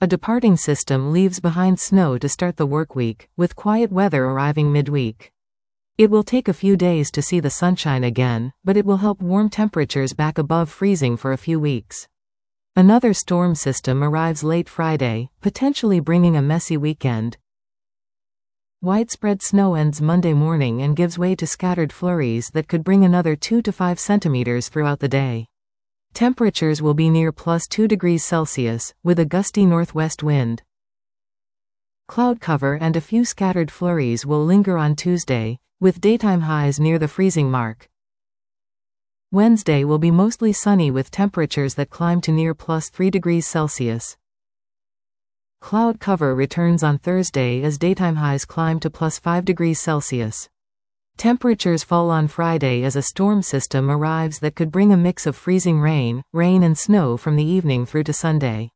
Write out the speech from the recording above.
A departing system leaves behind snow to start the work week, with quiet weather arriving midweek. It will take a few days to see the sunshine again, but it will help warm temperatures back above freezing for a few weeks. Another storm system arrives late Friday, potentially bringing a messy weekend. Widespread snow ends Monday morning and gives way to scattered flurries that could bring another 2 to 5 centimeters throughout the day. Temperatures will be near +2 degrees Celsius, with a gusty northwest wind. Cloud cover and a few scattered flurries will linger on Tuesday, with daytime highs near the freezing mark. Wednesday will be mostly sunny with temperatures that climb to near +3 degrees Celsius. Cloud cover returns on Thursday as daytime highs climb to +5 degrees Celsius. Temperatures fall on Friday as a storm system arrives that could bring a mix of freezing rain and snow from the evening through to Sunday.